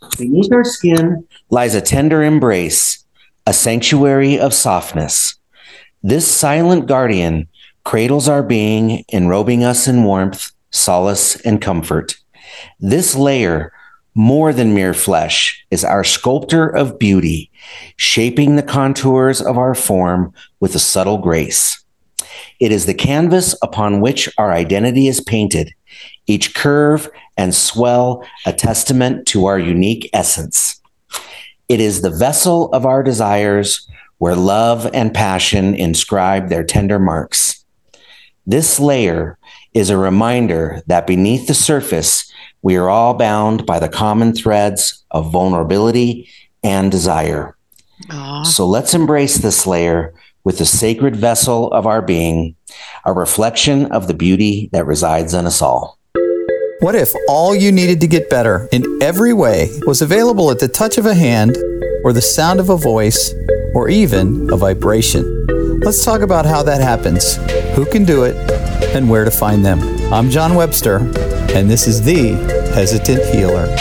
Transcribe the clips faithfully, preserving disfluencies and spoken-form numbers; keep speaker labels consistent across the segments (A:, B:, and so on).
A: Beneath our skin lies a tender embrace, a sanctuary of softness. This silent guardian cradles our being, enrobing us in warmth, solace, and comfort. This layer, more than mere flesh, is our sculptor of beauty, shaping the contours of our form with a subtle grace. It is the canvas upon which our identity is painted, each curve and swell a testament to our unique essence. It is the vessel of our desires where love and passion inscribe their tender marks. This layer is a reminder that beneath the surface, we are all bound by the common threads of vulnerability and desire. Aww. So let's embrace this layer with the sacred vessel of our being, a reflection of the beauty that resides in us all.
B: What if all you needed to get better in every way was available at the touch of a hand, or the sound of a voice, or even a vibration? Let's talk about how that happens, who can do it, and where to find them. I'm John Webster, and this is The Hesitant Healer.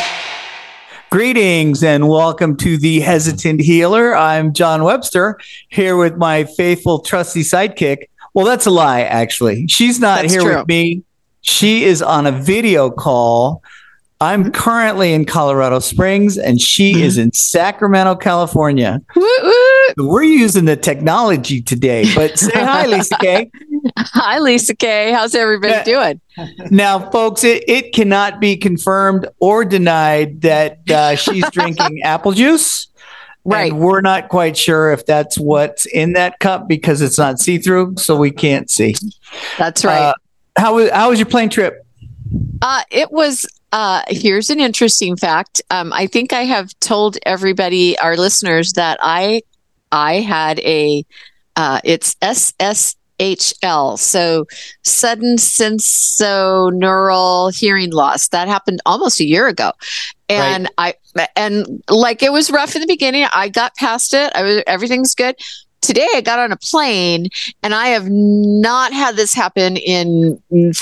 C: Greetings and welcome to The Hesitant Healer. I'm John Webster, here with my faithful, trusty sidekick. Well, that's a lie, actually. She's not
D: That's
C: here
D: true.
C: with me. She is on a video call. I'm currently in Colorado Springs, and she is in Sacramento, California.
D: Woo, woo.
C: We're using the technology today, but say hi, Lisa Kay.
D: Hi, Lisa Kay. How's everybody
C: Yeah.
D: doing?
C: Now, folks, it, it cannot be confirmed or denied that uh, she's drinking apple juice.
D: Right.
C: And we're not quite sure if that's what's in that cup because it's not see-through, so we can't see.
D: That's right.
C: Uh, how was how was your plane trip?
D: Uh, it was, uh, here's an interesting fact. Um, I think I have told everybody, our listeners, that I I had a, uh, it's S S H L, so sudden sensorineural hearing loss. That happened almost a year ago. And right. I, and like, it was rough in the beginning. I got past it. I was, everything's good. Today I got on a plane and I have not had this happen in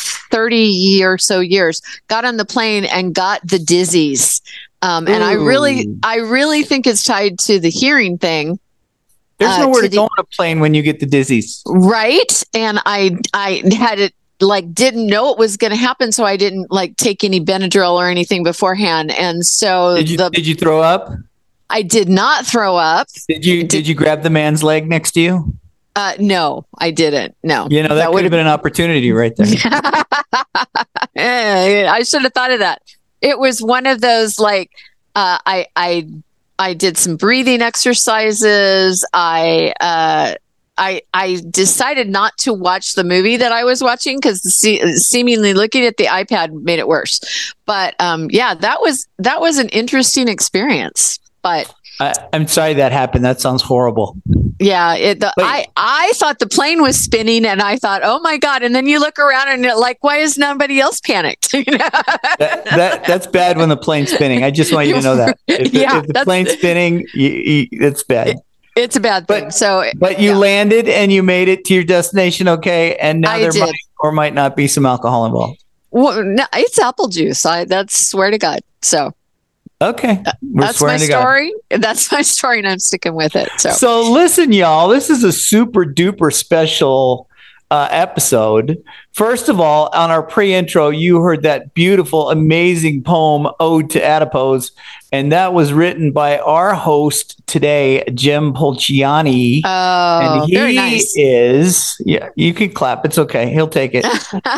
D: thirty or so years. Got on the plane and got the dizzies. Um, and I really, I really think it's tied to the hearing thing.
C: There's
D: uh,
C: nowhere to,
D: to
C: go
D: the,
C: on a plane when you get the dizzies.
D: Right. And I, I had it like, didn't know it was going to happen. So I didn't like take any Benadryl or anything beforehand. And so
C: did you,
D: the,
C: did you throw up?
D: I did not throw up.
C: Did you, did, did you grab the man's leg next to you?
D: Uh, no, I didn't. No,
C: you know, that, that would have been an opportunity right there.
D: I should have thought of that. It was one of those, like, uh, I, I, I did some breathing exercises. I, uh, I, I decided not to watch the movie that I was watching because se- seemingly looking at the iPad made it worse. But um, yeah, that was that was an interesting experience. But
C: I, I'm sorry that happened. That sounds horrible.
D: Yeah, it, the, I I thought the plane was spinning, and I thought, oh my god! And then you look around, and you're like, why is nobody else panicked?
C: that, that that's bad when the plane's spinning. I just want you to know that. If,
D: yeah,
C: if the plane's spinning, you, you, it's bad.
D: It, it's a bad thing.
C: But,
D: so,
C: but you yeah. landed and you made it to your destination, okay? And now
D: I
C: there
D: did.
C: might or might not be some alcohol involved.
D: Well, no, it's apple juice. I that's swear to God. So.
C: Okay.
D: We're That's my story. God. That's my story, and I'm sticking with it. So,
C: so listen, y'all, this is a super duper special uh, episode. First of all, on our pre-intro, you heard that beautiful, amazing poem, Ode to Adipose, and that was written by our host today, Jim Polciani.
D: Oh,
C: and he
D: very nice.
C: is, yeah, you can clap. It's okay. He'll take it.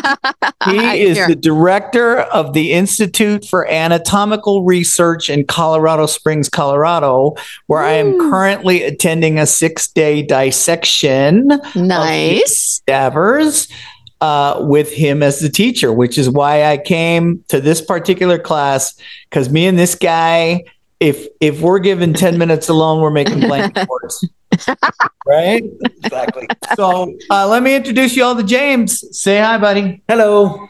C: He is Here. the director of the Institute for Anatomical Research in Colorado Springs, Colorado, where Ooh. I am currently attending a six-day dissection.
D: Nice.
C: Of cadavers. Uh, with him as the teacher, which is why I came to this particular class, because me and this guy, if if we're given ten minutes alone, we're making blank reports. Right? Exactly. So uh, let me introduce you all to James. Say hi, buddy.
A: Hello.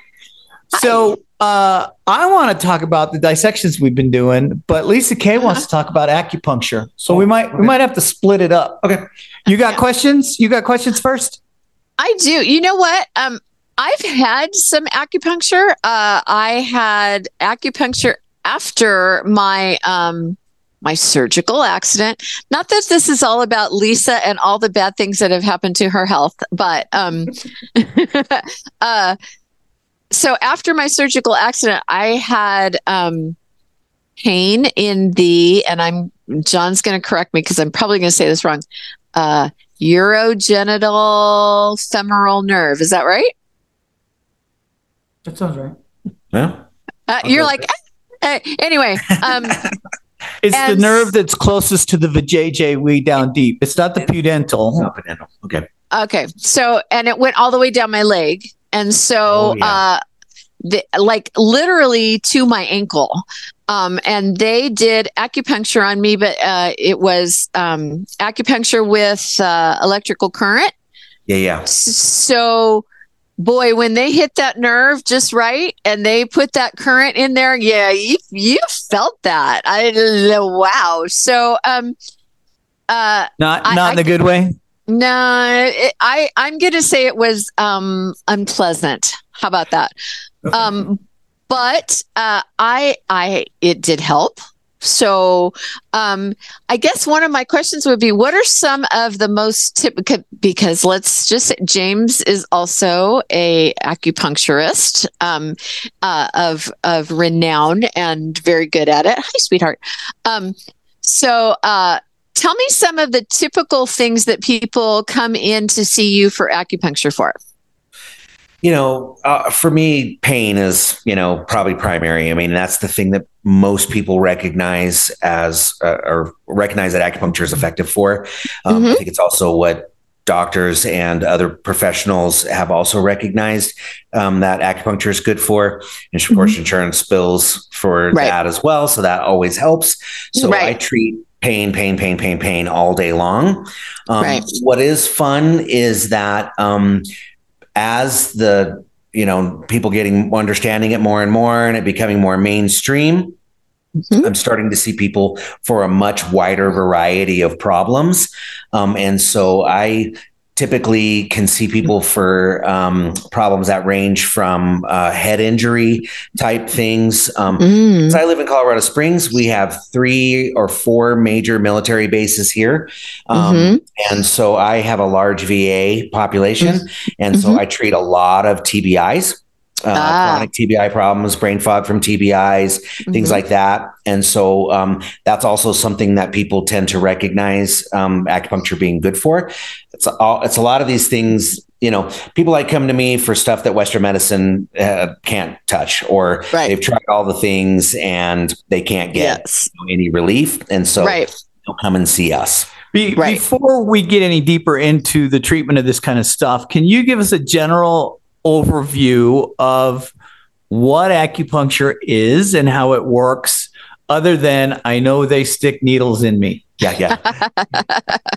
C: So uh, I want to talk about the dissections we've been doing, but Lisa Kay wants to talk about acupuncture. So we might okay. we might have to split it up. Okay. You got questions? You got questions first?
D: I do. You know what? Um, I've had some acupuncture. Uh, I had acupuncture after my um, my surgical accident. Not that this is all about Lisa and all the bad things that have happened to her health, but um, uh, so after my surgical accident, I had um, pain in the, and I'm John's going to correct me because I'm probably going to say this wrong. Uh, urogenital femoral nerve. Is that right?
C: That sounds right.
A: Yeah.
D: Uh, you're like, eh. Uh, anyway. Um,
C: it's
D: and
C: the nerve that's closest to the vajayjay way down deep. It's not the pudendal.
A: Not pudendal. Okay.
D: Okay. So, and it went all the way down my leg. And so,
A: oh, yeah.
D: uh, the, like literally to my ankle. Um, and they did acupuncture on me, but uh, it was um, acupuncture with uh, electrical current.
A: Yeah, yeah.
D: So, boy, when they hit that nerve just right and they put that current in there, yeah, you, you felt that. I wow. So, um, uh,
C: not
D: I,
C: not in
D: I,
C: the good way.
D: No, it, I I'm gonna say it was um, unpleasant. How about that?
C: Okay.
D: Um, but uh, I I it did help. So um, I guess one of my questions would be, what are some of the most typical, because let's just say James is also a acupuncturist um, uh, of of renown and very good at it. Hi, sweetheart. Um, so uh, tell me some of the typical things that people come in to see you for acupuncture for.
A: You know, uh, for me, pain is, you know, probably primary. I mean, that's the thing that most people recognize as uh, or recognize that acupuncture is effective for. Um,
D: Mm-hmm.
A: I think it's also what doctors and other professionals have also recognized um, that acupuncture is good for. And of course,
D: Mm-hmm.
A: insurance bills for
D: Right.
A: that as well. So that always helps. So
D: Right.
A: I treat pain, pain, pain, pain, pain all day long. Um,
D: Right.
A: What is fun is that um, as the, you know, people getting understanding it more and more and it becoming more mainstream,
D: Mm-hmm.
A: I'm starting to see people for a much wider variety of problems. Um, and so I typically can see people for um, problems that range from uh, head injury type things. Um,
D: Mm.
A: so I live in Colorado Springs. We have three or four major military bases here. Um,
D: Mm-hmm.
A: And so I have a large V A population. And so
D: Mhm.
A: I treat a lot of T B Is. Uh,
D: Ah.
A: chronic T B I problems, brain fog from T B Is, things
D: Mhm.
A: like that. And so um, that's also something that people tend to recognize um, acupuncture being good for. It's all, it's a lot of these things, you know, people like come to me for stuff that Western medicine uh, can't touch, or
D: Right.
A: they've tried all the things and they can't get
D: Yes.
A: any relief. And so
D: Right.
A: they'll come and see us.
C: Be,
D: Right.
C: Before we get any deeper into the treatment of this kind of stuff, can you give us a general overview of what acupuncture is and how it works, other than I know they stick needles in me?
A: Yeah, yeah.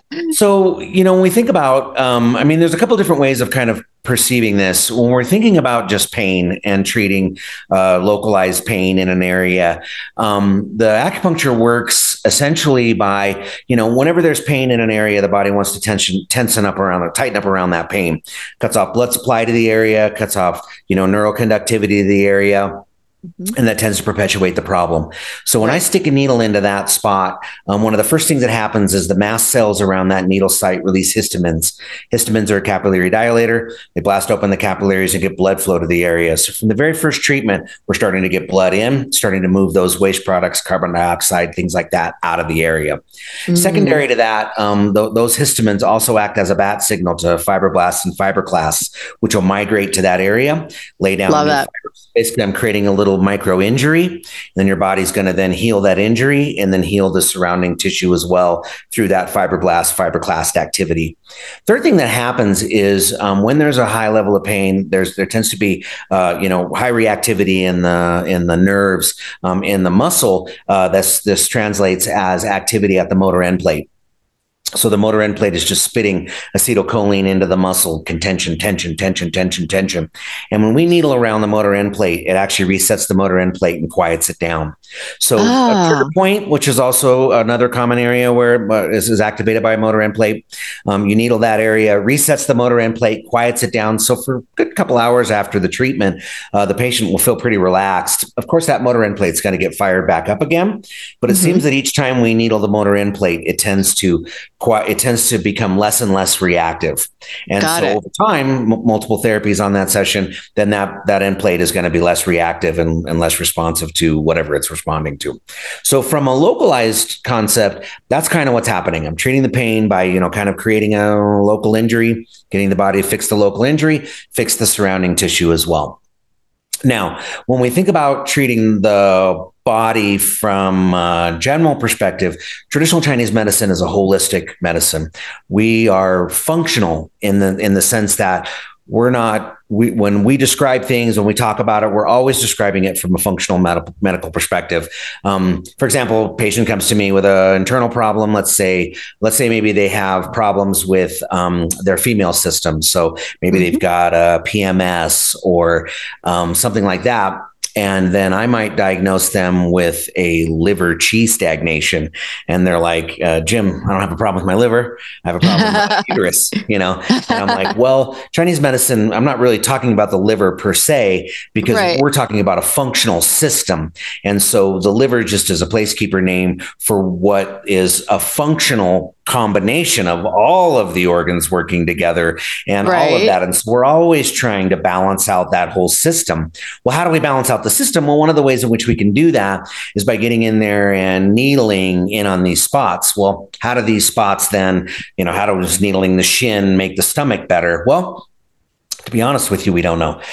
A: So, you know, when we think about, um, I mean, there's a couple different ways of kind of perceiving this. When we're thinking about just pain and treating uh, localized pain in an area, um, the acupuncture works essentially by, you know, whenever there's pain in an area, the body wants to tension, tension up around it, tighten up around that pain, cuts off blood supply to the area, cuts off, you know, neural conductivity to the area. And that tends to perpetuate the problem. So when I stick a needle into that spot, um, one of the first things that happens is the mast cells around that needle site release histamines. Histamines are a capillary dilator. They blast open the capillaries and get blood flow to the area. So from the very first treatment, we're starting to get blood in, starting to move those waste products, carbon dioxide, things like that out of the area. Mm-hmm. Secondary to that, um, th- those histamines also act as a bat signal to fibroblasts and fibroclasts, which will migrate to that area, lay down.
D: Love that.
A: Basically, I'm creating a little micro injury, and then your body's going to then heal that injury and then heal the surrounding tissue as well through that fibroblast, fibroclast activity. Third thing that happens is um, when there's a high level of pain, there's there tends to be uh, you know high reactivity in the in the nerves, um, in the muscle. Uh, that's this translates as activity at the motor end plate. So the motor end plate is just spitting acetylcholine into the muscle, contention, tension, tension, tension, tension. And when we needle around the motor end plate, it actually resets the motor end plate and quiets it down. So
D: Ah.
A: a trigger point, which is also another common area where uh, is, is activated by a motor end plate. Um, you needle that area, resets the motor end plate, quiets it down. So for a good couple hours after the treatment, uh, the patient will feel pretty relaxed. Of course, that motor end plate is going to get fired back up again, but it
D: Mhm.
A: seems that each time we needle the motor end plate, it tends to qui- it tends to become less and less reactive. And
D: Got
A: so
D: it.
A: over time, m- multiple therapies on that session, then that that end plate is going to be less reactive and, and less responsive to whatever it's responding to. So from a localized concept, that's kind of what's happening. I'm treating the pain by, you know, kind of creating a local injury, getting the body to fix the local injury, fix the surrounding tissue as well. Now, when we think about treating the body from a general perspective, traditional Chinese medicine is a holistic medicine. We are functional in the in the sense that we're not, we, when we describe things, when we talk about it, we're always describing it from a functional medical, medical perspective. Um, for example, a patient comes to me with an internal problem. Let's say, let's say maybe they have problems with um, their female system. So maybe mm-hmm. they've got a P M S or um, something like that. And then I might diagnose them with a liver qi stagnation. And they're like, uh, Jim, I don't have a problem with my liver. I have a problem with my uterus, you know? And I'm like, well, Chinese medicine, I'm not really talking about the liver per se, because right. we're talking about a functional system. And so the liver just is a placekeeper name for what is a functional combination of all of the organs working together and right. all of that. And so we're always trying to balance out that whole system. Well, how do we balance out the system? Well, one of the ways in which we can do that is by getting in there and needling in on these spots. Well, how do these spots then, you know, how does needling the shin make the stomach better? Well, to be honest with you, we don't know.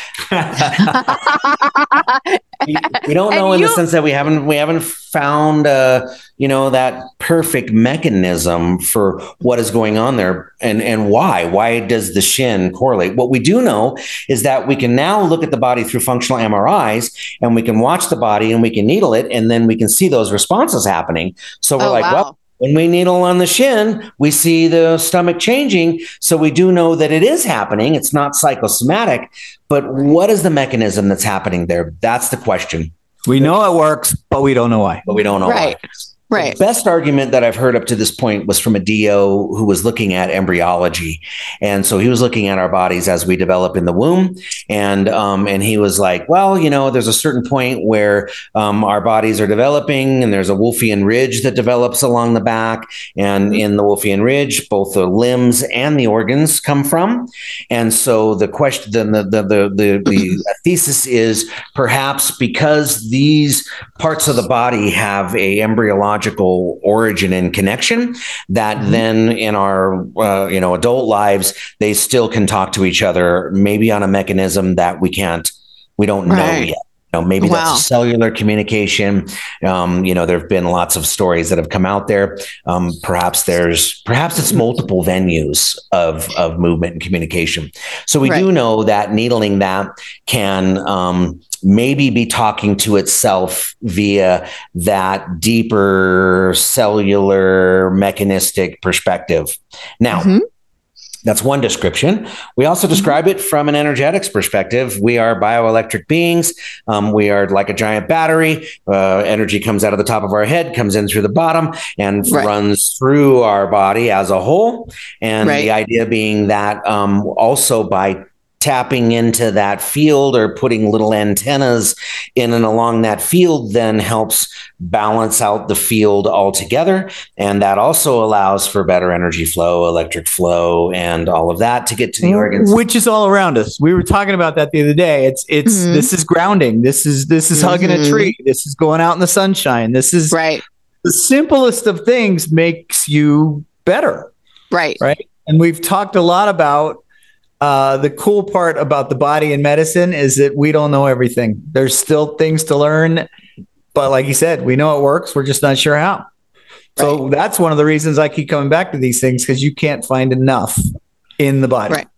A: we, we don't know and in you- the sense that we haven't we haven't found uh, you know, that perfect mechanism for what is going on there and and why. Why does the shin correlate? What we do know is that we can now look at the body through functional M R Is, and we can watch the body and we can needle it, and then we can see those responses happening. So we're oh, like, wow. well. When we needle on the shin, we see the stomach changing. So we do know that it is happening. It's not psychosomatic, but what is the mechanism that's happening there? That's the question.
C: We know it works, but we don't know why.
A: But we don't know
D: right.
A: why.
D: Right.
A: The best argument that I've heard up to this point was from a D O who was looking at embryology. And so he was looking at our bodies as we develop in the womb. And um, and he was like, well, you know, there's a certain point where um, our bodies are developing, and there's a Wolffian ridge that develops along the back. And in the Wolffian ridge, both the limbs and the organs come from. And so the question, the, the, the, the, the thesis is perhaps because these parts of the body have a embryological origin and connection, that mm-hmm. then in our uh, you know adult lives they still can talk to each other, maybe on a mechanism that we can't we don't right. know yet. You know, maybe wow. that's a cellular communication. Um, you know, there have been lots of stories that have come out there. Um, perhaps there's perhaps it's multiple venues of of movement and communication. So we right. do know that needling that can um, maybe be talking to itself via that deeper cellular mechanistic perspective. Now, mm-hmm. that's one description. We also describe it from an energetics perspective. We are bioelectric beings. Um, we are like a giant battery. Uh, energy comes out of the top of our head, comes in through the bottom, and right. runs through our body as a whole. And right. the idea being that um, also by tapping into that field or putting little antennas in and along that field then helps balance out the field altogether. And that also allows for better energy flow, electric flow, and all of that to get to the organs.
C: Which is all around us. We were talking about that the other day. It's, it's, mm-hmm. this is grounding. This is, this is mm-hmm. hugging a tree. This is going out in the sunshine. This is
D: right.
C: the simplest of things makes you better.
D: Right.
C: Right. And we've talked a lot about Uh, the cool part about the body and medicine is that we don't know everything. There's still things to learn, but like you said, we know it works. We're just not sure how. So right. that's one of the reasons I keep coming back to these things, because you can't find enough in the body.
D: Right.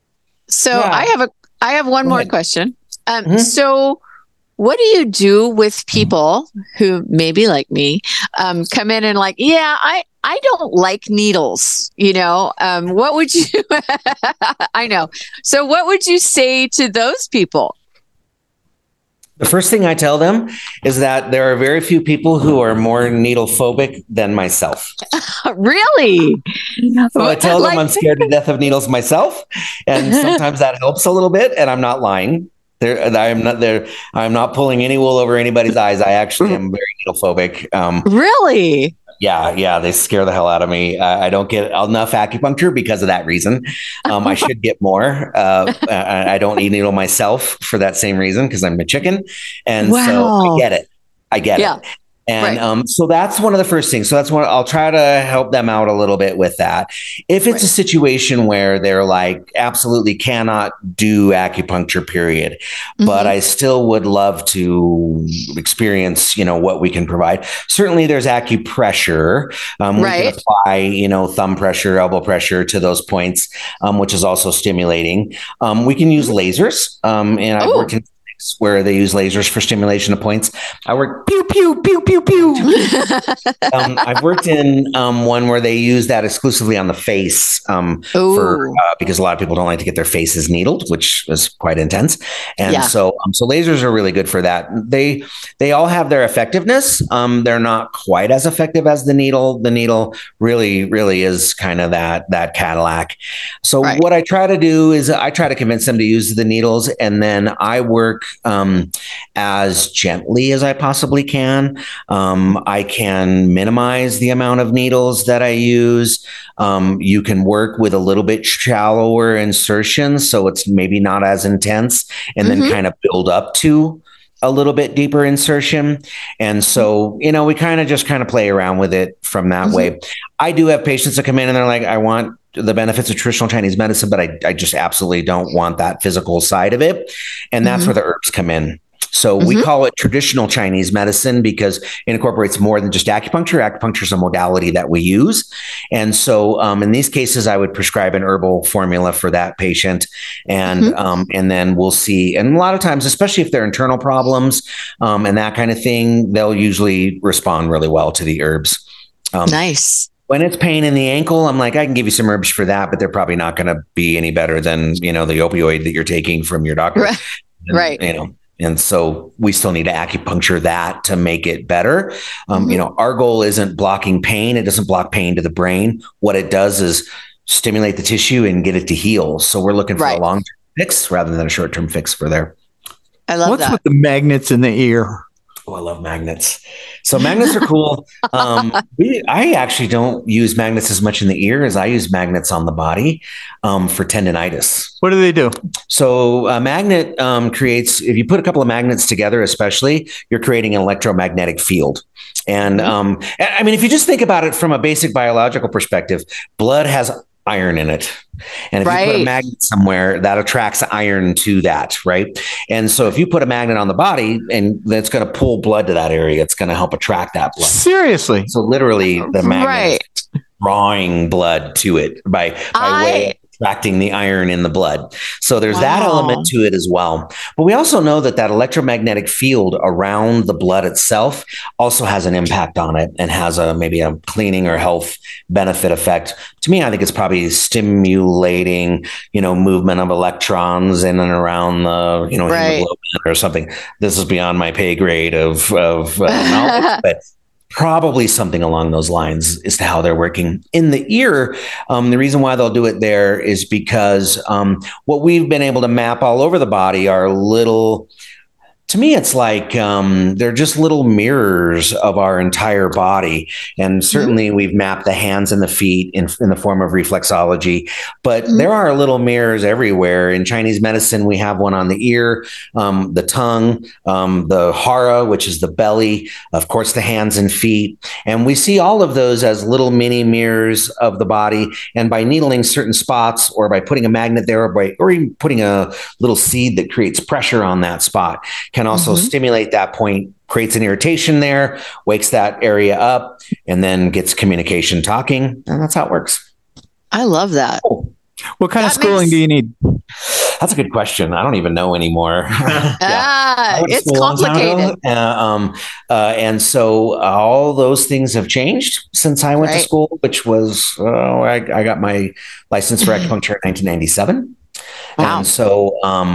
D: So
C: yeah.
D: I have a, I have one Go more ahead. question. Um, mm-hmm. So what do you do with people who maybe like me, um, come in and like, yeah, I, I don't like needles, you know, um, what would you, I know. So what would you say to those people?
A: The first thing I tell them is that there are very few people who are more needle phobic than myself.
D: Really?
A: So I tell
D: Like-
A: them I'm scared to death of needles myself, and sometimes that helps a little bit. And I'm not lying. There, I'm not there. I'm not pulling any wool over anybody's eyes. I actually am very needle phobic. Um,
D: Really?
A: Yeah, yeah, they scare the hell out of me. Uh, I don't get enough acupuncture because of that reason. Um, I should get more. Uh, I, I don't need needle myself for that same reason because I'm a chicken, and
D: Wow.
A: so I get it. I get
D: Yeah.
A: it. And
D: Right.
A: um, so that's one of the first things. So that's one. I'll try to help them out a little bit with that. If it's
D: Right.
A: a situation where they're like absolutely cannot do acupuncture, period, but
D: Mhm.
A: I still would love to experience, you know, what we can provide. Certainly, there's acupressure. Um, We
D: Right.
A: can apply, you know, thumb pressure, elbow pressure to those points, um, which is also stimulating. Um, we can use lasers, um, and I've
D: Oh.
A: worked in where they use lasers for stimulation of points. I work pew pew pew pew pew. um, I've worked in um, one where they use that exclusively on the face um, for
D: Ooh.
A: uh, because a lot of people don't like to get their faces needled, which is quite intense. And
D: Yeah.
A: so, um, so lasers are really good for that. They they all have their effectiveness. Um, they're not quite as effective as the needle. The needle really, really is kind of that that Cadillac. So
D: Right.
A: what I try to do is I try to convince them to use the needles, and then I work um, as gently as I possibly can. Um, I can minimize the amount of needles that I use. Um, you can work with a little bit shallower insertions, so it's maybe not as intense, and then
D: Mhm.
A: kind of build up to a little bit deeper insertion. And so, you know, we kind of just kind of play around with it from that
D: Mhm.
A: way. I do have patients that come in and they're like, I want the benefits of traditional Chinese medicine, but I, I just absolutely don't want that physical side of it. And that's
D: Mhm.
A: where the herbs come in. So we
D: Mhm.
A: call it traditional Chinese medicine because it incorporates more than just acupuncture. Acupuncture is a modality that we use. And so um, in these cases, I would prescribe an herbal formula for that patient. And,
D: Mhm.
A: um, and then we'll see. And a lot of times, especially if they're internal problems um, and that kind of thing, they'll usually respond really well to the herbs. Um,
D: Nice.
A: When it's pain in the ankle, I'm like, I can give you some herbs for that, but they're probably not going to be any better than, you know, the opioid that you're taking from your doctor.
D: Right.
A: And,
D: Right.
A: You know, and so we still need to acupuncture that to make it better. Um,
D: Mhm.
A: You know, our goal isn't blocking pain. It doesn't block pain to the brain. What it does is stimulate the tissue and get it to heal. So we're looking for
D: Right.
A: a long-term fix rather than a short-term fix for there.
D: I love
C: What's
D: that.
C: with the magnets in the ear?
A: Oh, I love magnets. So magnets are cool. Um, we, I actually don't use magnets as much in the ear as I use magnets on the body um, for tendonitis.
C: What do they do?
A: So a magnet um, creates, if you put a couple of magnets together, especially, you're creating an electromagnetic field. And um, I mean, if you just think about it from a basic biological perspective, blood has iron in it. And if you put a
D: Right.
A: magnet somewhere, that attracts iron to that, right? And so if you put a magnet on the body and that's going to pull blood to that area, it's going to help attract that blood.
C: Seriously.
A: So literally the magnet
D: Right.
A: is drawing blood to it by, by
D: I-
A: way of attracting the iron in the blood. So there's that
D: Wow.
A: element to it as well. But we also know that that electromagnetic field around the blood itself also has an impact on it and has a maybe a cleaning or health benefit effect. To me, I think it's probably stimulating, you know, movement of electrons in and around the, you know,
D: Right.
A: hemoglobin or something. This is beyond my pay grade of, of uh, knowledge, but probably something along those lines as to how they're working in the ear. Um, the reason why they'll do it there is because um, what we've been able to map all over the body are little. To me, it's like um, they're just little mirrors of our entire body. And certainly we've mapped the hands and the feet in, in the form of reflexology, but
D: Mhm.
A: there are little mirrors everywhere. In Chinese medicine, we have one on the ear, um, the tongue, um, the hara, which is the belly, of course, the hands and feet. And we see all of those as little mini mirrors of the body. And by needling certain spots or by putting a magnet there or by or even putting a little seed that creates pressure on that spot, can also
D: Mhm.
A: stimulate that point, creates an irritation there, wakes that area up, and then gets communication talking. And that's how it works.
D: I love that.
C: What kind of
D: That
C: schooling
D: makes-
C: do you need?
A: That's a good question. I don't even know anymore. Yeah. I
D: Ah,
A: went to
D: it's
A: school a long time ago,
D: complicated.
A: Uh, um, uh, and so all those things have changed since I went to
D: Right.
A: school, which was, oh, I, I got my license for acupuncture in nineteen ninety-seven.
D: Wow.
A: And so um,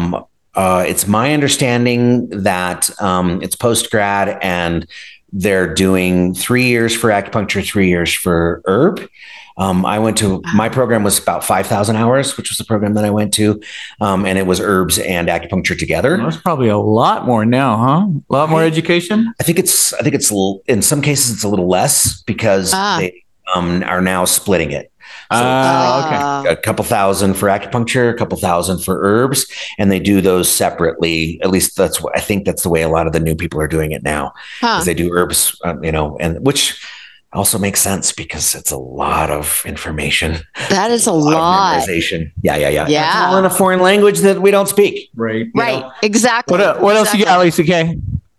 A: uh, it's my understanding that um, it's post grad and they're doing three years for acupuncture, three years for herb. Um, I went to, my program was about five thousand hours, which was the program that I went to. Um, and it was herbs and acupuncture together.
C: Well, that's probably a lot more now, huh? A lot more education.
A: I think it's, I think it's, a little, in some cases it's a little less because ah. they um, are now splitting it. So uh, okay. A couple thousand for acupuncture, a couple thousand for herbs, and they do those separately. At least that's what I think that's the way a lot of the new people are doing it now. Huh. Is they do herbs, um, you know, and which also makes sense because it's a lot of information.
D: That is a, a lot.
A: lot. Of memorization. Yeah, yeah, yeah.
D: Yeah.
A: It's all in a foreign language that we don't speak.
C: Right.
D: Right. Know? Exactly.
C: What, uh, what
D: exactly.
C: else you got, Lisa Kay?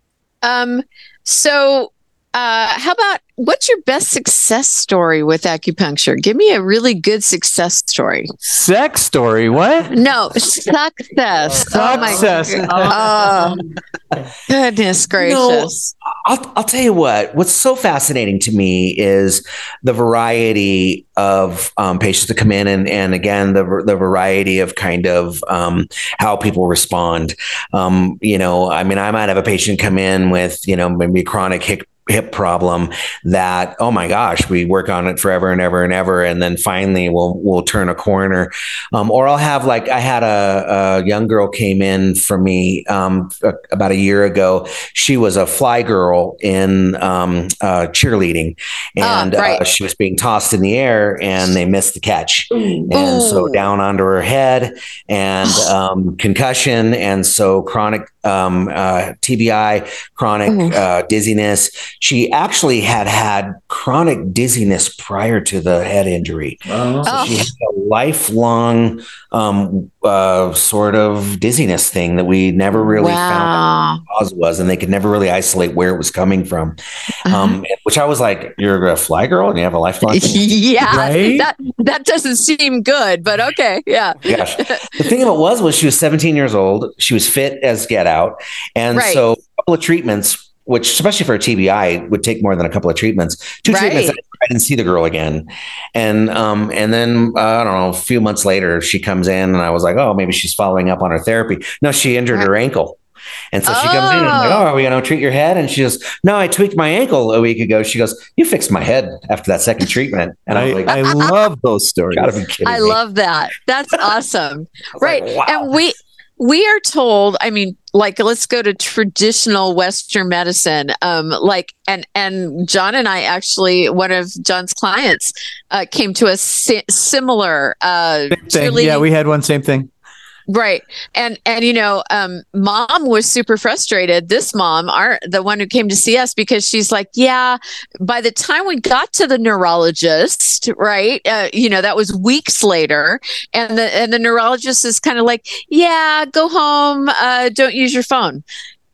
D: Um. So, uh, how about what's your best success story with acupuncture? Give me a really good success story.
C: Sex story? What?
D: No, success.
C: Success.
D: Oh, my oh, goodness gracious.
A: No, I'll, I'll tell you what, what's so fascinating to me is the variety of um, patients that come in and, and again, the, the variety of kind of um, how people respond. Um, you know, I mean, I might have a patient come in with, you know, maybe chronic hip hip problem that, oh my gosh, we work on it forever and ever and ever. And then finally we'll, we'll turn a corner. Um, or I'll have like, I had a, a young girl came in for me um, a, about a year ago. She was a fly girl in um, uh, cheerleading and oh, right. uh, she was being tossed in the air and they missed the catch. Ooh. And so down onto her head and um, concussion. And so chronic um, uh, T B I, chronic uh, dizziness. She actually had had chronic dizziness prior to the head injury. Oh. So oh. she had a lifelong um, uh, sort of dizziness thing that we never really wow. found out what the cause was, and they could never really isolate where it was coming from. Uh-huh. Um, which I was like, "You're a fly girl and you have a lifelong thing?"
D: Yeah,
C: right?
D: that that doesn't seem good, but okay, yeah.
A: Gosh, the thing of it was, was she was seventeen years old. She was fit as get out, and right. so a couple of treatments. Which, especially for a T B I, would take more than a couple of treatments. Two right. treatments, I didn't see the girl again, and um, and then uh, I don't know. A few months later, she comes in, and I was like, oh, maybe she's following up on her therapy. No, she injured right. her ankle, and so oh. she comes in, and I'm like, oh, are we going to treat your head? And she goes, no, I tweaked my ankle a week ago. She goes, you fixed my head after that second treatment, and I, I was like,
C: I love those stories.
A: Gotta be kidding
D: I
A: me.
D: love that. That's awesome, right?
A: Like, wow.
D: And we. We are told, I mean, like, let's go to traditional Western medicine. Um, like, and, and John and I actually, one of John's clients uh, came to a si- similar, uh,
C: yeah, we had one same thing.
D: Right. And, and, you know, um, mom was super frustrated. This mom, our, the one who came to see us, because she's like, yeah, by the time we got to the neurologist, right. Uh, you know, that was weeks later. And the, and the neurologist is kind of like, yeah, go home. Uh, don't use your phone.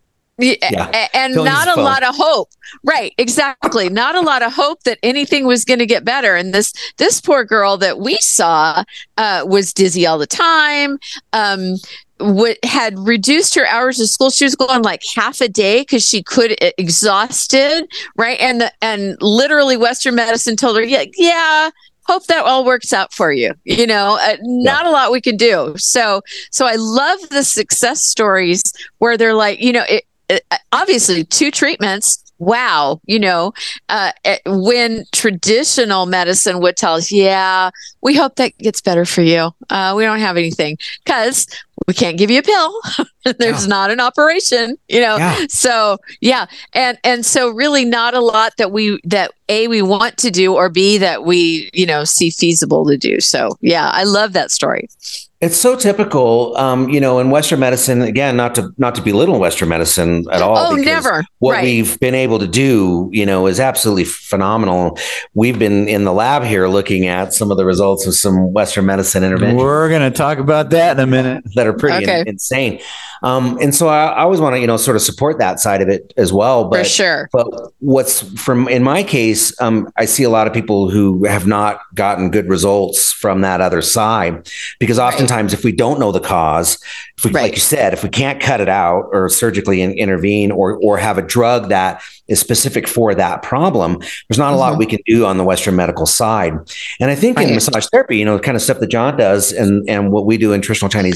D: Yeah. And don't not a phone. lot of hope. Right. Exactly. Not a lot of hope that anything was going to get better. And this, this poor girl that we saw, uh, was dizzy all the time. Um, what had reduced her hours of school. She was going like half a day because she could exhausted. Right. And, the, and literally Western medicine told her, yeah, yeah, hope that all works out for you. You know, uh, not yeah. a lot we can do. So, so I love the success stories where they're like, you know, it, obviously two treatments. Wow. You know, uh, when traditional medicine would tell us, yeah, we hope that gets better for you. Uh, we don't have anything because we can't give you a pill. There's yeah. not an operation, you know? Yeah. So yeah. And, and so really not a lot that we, that A, we want to do, or B, that we, you know, see feasible to do. So yeah, I love that story.
A: It's so typical, um, you know, in Western medicine, again, not to not to belittle Western medicine at all.
D: Oh, never.
A: What
D: right.
A: we've been able to do, you know, is absolutely phenomenal. We've been in the lab here looking at some of the results of some Western medicine interventions.
C: We're going to talk about that in a minute.
A: That are pretty okay. in, insane. Um, and so I, I always want to, you know, sort of support that side of it as well. But,
D: For sure.
A: But what's from, in my case, um, I see a lot of people who have not gotten good results from that other side, because oftentimes right. if we don't know the cause, if we, right. like you said, if we can't cut it out or surgically in, intervene or, or have a drug that is specific for that problem, there's not a mm-hmm. lot we can do on the Western medical side. And I think right. in massage therapy, you know, the kind of stuff that John does and, and what we do in traditional Chinese medicine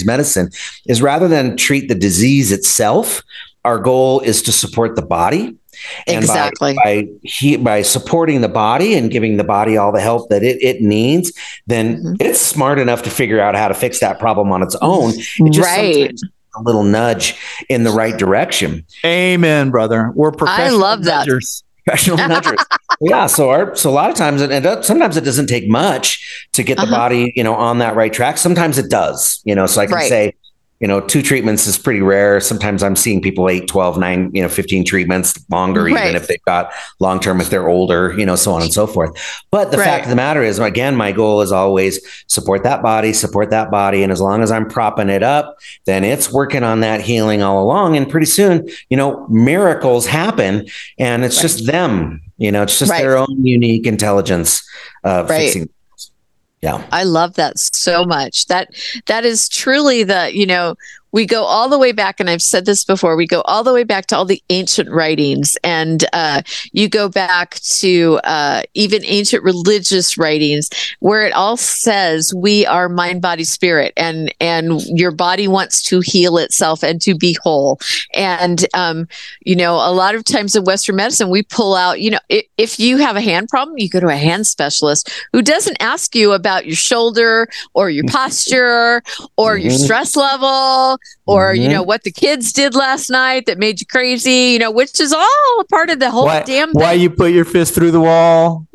A: medicine is rather than treat the disease itself, our goal is to support the body. And
D: Exactly.
A: by by, he, by supporting the body and giving the body all the help that it, it needs, then mm-hmm. it's smart enough to figure out how to fix that problem on its own. It just
D: right.
A: sometimes a little nudge in the right direction.
C: Amen, brother. We're professional
D: I love that.
C: nudgers.
A: Professional nudgers. Yeah. So our, so a lot of times, and it, sometimes it doesn't take much to get the uh-huh. body, you know, on that right track. Sometimes it does, you know, so I can right. say, you know, two treatments is pretty rare. Sometimes I'm seeing people eight, twelve, nine, you know, fifteen treatments longer, right. even if they've got long-term, if they're older, you know, so on and so forth. But the right. fact of the matter is, again, my goal is always support that body, support that body. And as long as I'm propping it up, then it's working on that healing all along. And pretty soon, you know, miracles happen, and it's right. just them, you know, it's just right. their own unique intelligence of right. fixing. Yeah.
D: I love that so much. That that is truly the, you know, we go all the way back, and I've said this before, we go all the way back to all the ancient writings, and uh, you go back to uh, even ancient religious writings where it all says we are mind, body, spirit, and and your body wants to heal itself and to be whole. And, um, you know, a lot of times in Western medicine, we pull out, you know, if, if you have a hand problem, you go to a hand specialist who doesn't ask you about your shoulder or your posture or your stress level, or, mm-hmm. you know, what the kids did last night that made you crazy, you know, which is all a part of the whole
C: why,
D: damn thing.
C: Why you put your fist through the wall.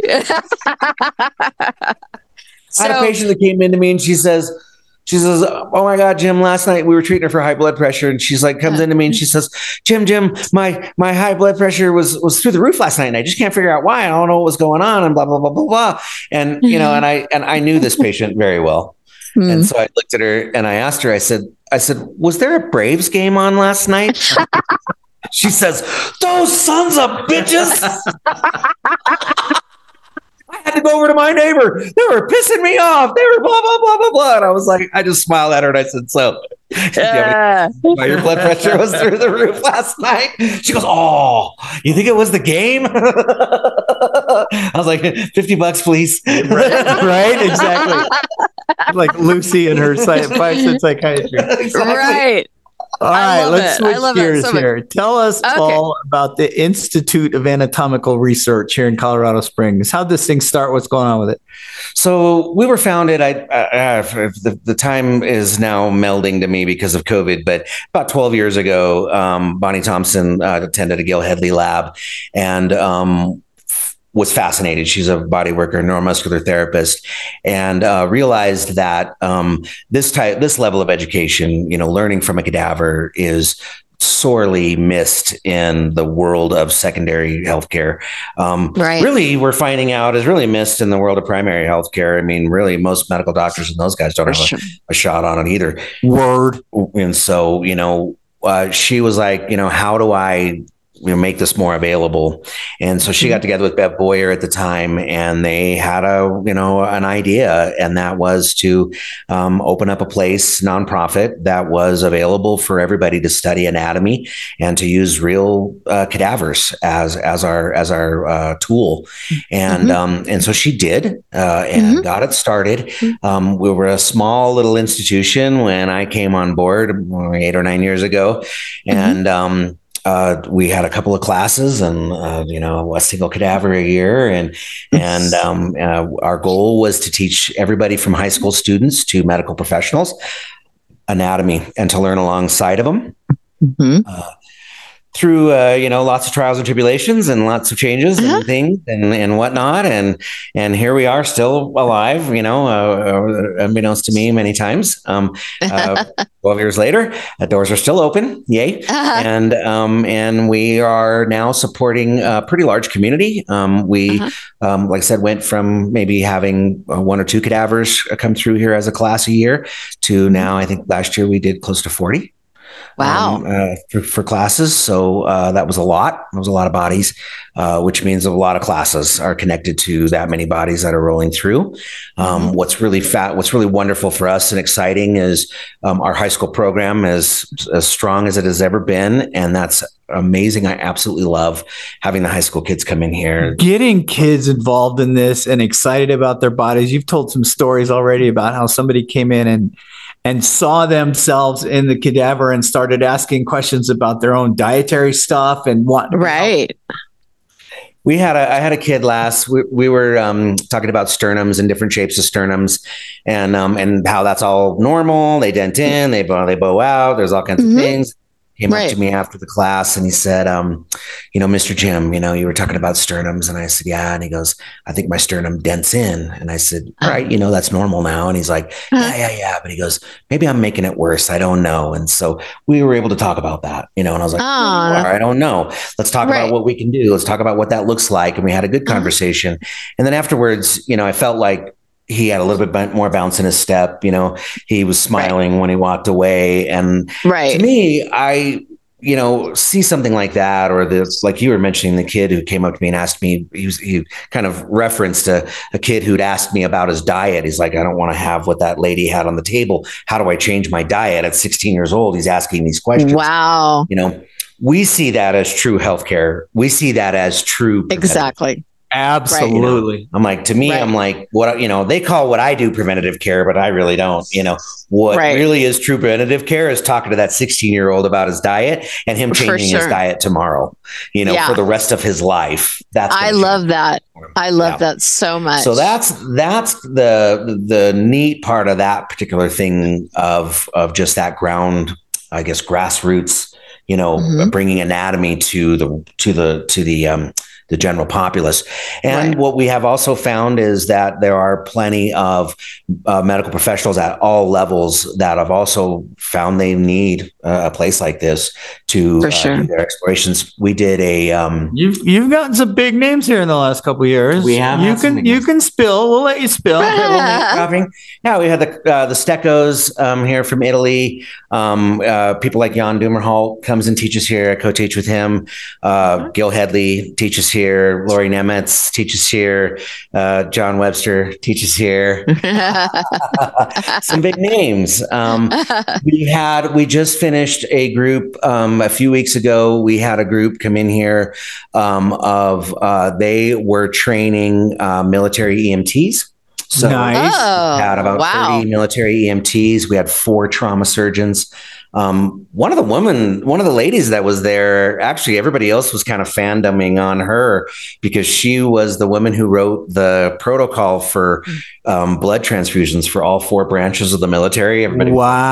A: So, I had a patient that came into me and she says, she says, oh my God, Jim, last night we were treating her for high blood pressure. And she's like, comes into me and she says, Jim, Jim, my, my high blood pressure was, was through the roof last night. And I just can't figure out why. I don't know what was going on, and blah, blah, blah, blah, blah. And, you know, and I, and I knew this patient very well. Mm. And so I looked at her and I asked her, I said, I said, was there a Braves game on last night? She says, those sons of bitches. I had to go over to my neighbor. They were pissing me off. They were blah, blah, blah, blah, blah. And I was like, I just smiled at her and I said, so yeah. Why your blood pressure was through the roof last night? She goes, oh, you think it was the game? I was like, fifty bucks, please.
C: Right, right? Exactly. Like Lucy and her five-cent psychiatry.
D: Exactly. Right.
C: All right, let's it. switch gears so here. Tell us, okay. Paul, about the Institute of Anatomical Research here in Colorado Springs. How'd this thing start? What's going on with it?
A: So we were founded, I, uh, the, the time is now melding to me because of COVID, but about twelve years ago, um, Bonnie Thompson uh, attended a Gil Headley lab and um, was fascinated. She's a body worker, neuromuscular therapist, and uh, realized that um, this type, this level of education, you know, learning from a cadaver is sorely missed in the world of secondary healthcare. Um, right. Really, we're finding out is really missed in the world of primary healthcare. I mean, really, most medical doctors and those guys don't have a, a shot on it either. Word. And so, you know, uh, she was like, you know, how do I you know, make this more available? And so she mm-hmm. got together with Bev Boyer at the time, and they had a, you know, an idea, and that was to um, open up a place, nonprofit, that was available for everybody to study anatomy and to use real uh, cadavers as, as our, as our uh, tool. And, mm-hmm. um, and so she did, uh, and mm-hmm. got it started. Um, we were a small little institution when I came on board eight or nine years ago. And, mm-hmm. um, Uh, we had a couple of classes and, uh, you know, a single cadaver a year. And, and um, uh, our goal was to teach everybody from high school students to medical professionals anatomy and to learn alongside of them. Mm-hmm. Uh, through, uh, you know, lots of trials and tribulations and lots of changes uh-huh. and things and, and whatnot. And, and here we are still alive, you know, uh, unbeknownst to me many times. Um, uh, twelve years later, the doors are still open. Yay. Uh-huh. And, um, and we are now supporting a pretty large community. Um, we, uh-huh. um, like I said, went from maybe having uh, one or two cadavers come through here as a class a year to now, I think last year we did close to forty.
D: Wow.
A: Um, uh, for, for classes. So uh, that was a lot. That was a lot of bodies, uh, which means a lot of classes are connected to that many bodies that are rolling through. Um, mm-hmm. What's really fat, what's really wonderful for us and exciting is um, our high school program is as strong as it has ever been. And that's amazing. I absolutely love having the high school kids come in here.
C: Getting kids involved in this and excited about their bodies. You've told some stories already about how somebody came in and and saw themselves in the cadaver and started asking questions about their own dietary stuff and what.
D: Right.
A: We had a, I had a kid last, we, we were um, talking about sternums and different shapes of sternums and, um, and how that's all normal. They dent in, they bow, they bow out. There's all kinds mm-hmm. of things. Came right. up to me after the class and he said, um, you know, Mister Jim, you know, you were talking about sternums. And I said, yeah. And he goes, I think my sternum dents in. And I said, all right, you know, that's normal now. And he's like, yeah, yeah, yeah. But he goes, maybe I'm making it worse. I don't know. And so we were able to talk about that, you know, and I was like, oh, I don't know. Let's talk right. about what we can do. Let's talk about what that looks like. And we had a good conversation. Uh-huh. And then afterwards, you know, I felt like he had a little bit more bounce in his step. You know, he was smiling right. when he walked away. And right. to me, I, you know, see something like that, or this, like you were mentioning, the kid who came up to me and asked me, he was, he kind of referenced a, a kid who'd asked me about his diet. He's like, I don't want to have what that lady had on the table. How do I change my diet at sixteen years old? He's asking these questions.
D: Wow.
A: You know, we see that as true healthcare. We see that as true.
D: Exactly.
C: Absolutely.
A: Right. I'm like, to me, right. I'm like, what, you know, they call what I do preventative care, but I really don't. You know, what right. really is true preventative care is talking to that sixteen year old about his diet and him changing sure. his diet tomorrow, you know, yeah. for the rest of his life. That's,
D: I love that. I love yeah. that so much.
A: So that's, that's the, the neat part of that particular thing of, of just that ground, I guess, grassroots, you know, mm-hmm. bringing anatomy to the, to the, to the, um, the general populace. And right. what we have also found is that there are plenty of uh, medical professionals at all levels that have also found they need uh, a place like this to uh, sure. do their explorations. We did a um,
C: you've you've gotten some big names here in the last couple of years.
A: We have
C: you can you names. can spill. We'll let you spill.
A: Yeah, we had the uh, the Steccos um, here from Italy. Um, uh, people like Jan Dumerhalt comes and teaches here. I co-teach with him. Uh, mm-hmm. Gil Headley teaches here. Here, Lori Nemetz teaches here. Uh, John Webster teaches here. Some big names. Um, we had, we just finished a group um, a few weeks ago. We had a group come in here um, of, uh, they were training uh, military E M Ts. So nice. We had about wow. thirty military E M Ts. We had four trauma surgeons. Um, one of the women, one of the ladies that was there, actually, everybody else was kind of fandoming on her because she was the woman who wrote the protocol for um, blood transfusions for all four branches of the military. Everybody,